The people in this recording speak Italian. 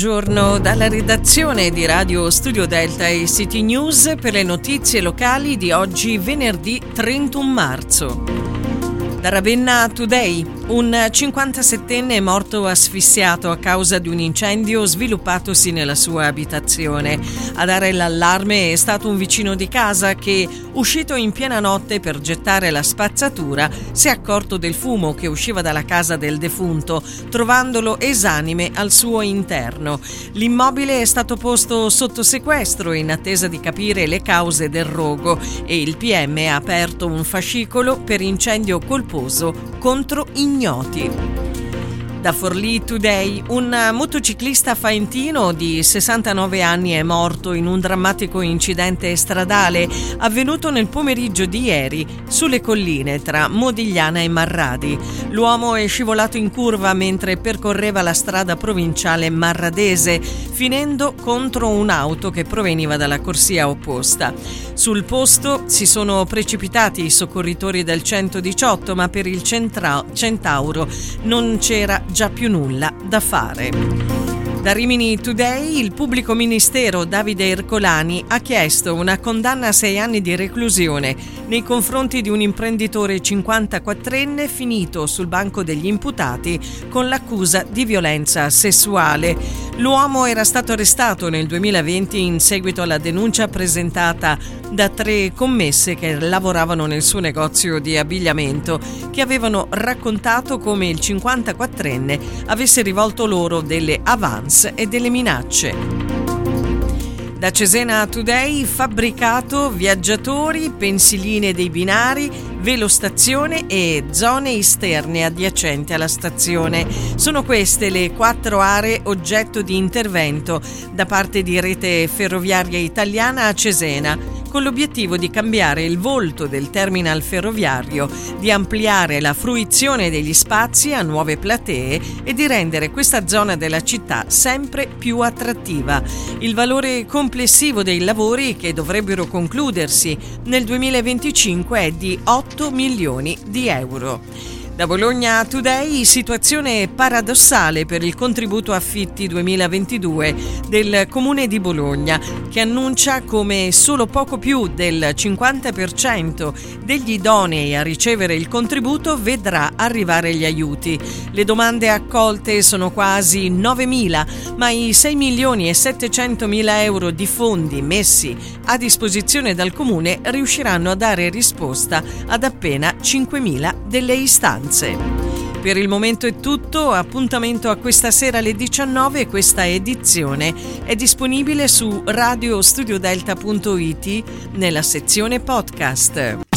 buongiorno dalla redazione di Radio Studio Delta e City News per le notizie locali di oggi venerdì 31 marzo. Da Ravenna Today, un 57enne è morto asfissiato a causa di un incendio sviluppatosi nella sua abitazione. A dare l'allarme è stato un vicino di casa che, uscito in piena notte per gettare la spazzatura, si è accorto del fumo che usciva dalla casa del defunto, trovandolo esanime al suo interno. L'immobile è stato posto sotto sequestro in attesa di capire le cause del rogo e il PM ha aperto un fascicolo per incendio colposo contro ignoti. Da Forlì Today, un motociclista faentino di 69 anni è morto in un drammatico incidente stradale avvenuto nel pomeriggio di ieri sulle colline tra Modigliana e Marradi. L'uomo è scivolato in curva mentre percorreva la strada provinciale marradese, finendo contro un'auto che proveniva dalla corsia opposta. Sul posto si sono precipitati i soccorritori del 118, ma per il Centauro non c'era già più nulla da fare. Da Rimini Today, il pubblico ministero Davide Ercolani ha chiesto una condanna a 6 anni di reclusione nei confronti di un imprenditore 54enne finito sul banco degli imputati con l'accusa di violenza sessuale. L'uomo era stato arrestato nel 2020 in seguito alla denuncia presentata da 3 commesse che lavoravano nel suo negozio di abbigliamento, che avevano raccontato come il 54enne avesse rivolto loro delle avance e delle minacce. Da Cesena Today, fabbricato, viaggiatori, pensiline dei binari, velostazione e zone esterne adiacenti alla stazione. Sono queste le 4 aree oggetto di intervento da parte di Rete Ferroviaria Italiana a Cesena, con l'obiettivo di cambiare il volto del terminal ferroviario, di ampliare la fruizione degli spazi a nuove platee e di rendere questa zona della città sempre più attrattiva. Il valore complessivo dei lavori, che dovrebbero concludersi nel 2025, è di 8 milioni di euro. Da Bologna Today, situazione paradossale per il contributo affitti 2022 del Comune di Bologna, che annuncia come solo poco più del 50% degli idonei a ricevere il contributo vedrà arrivare gli aiuti. Le domande accolte sono quasi 9.000, ma i 6 milioni e 700 mila euro di fondi messi a disposizione dal Comune riusciranno a dare risposta ad appena 5.000 delle istanze. Per il momento è tutto, appuntamento a questa sera alle 19. Questa edizione è disponibile su radiostudiodelta.it nella sezione podcast.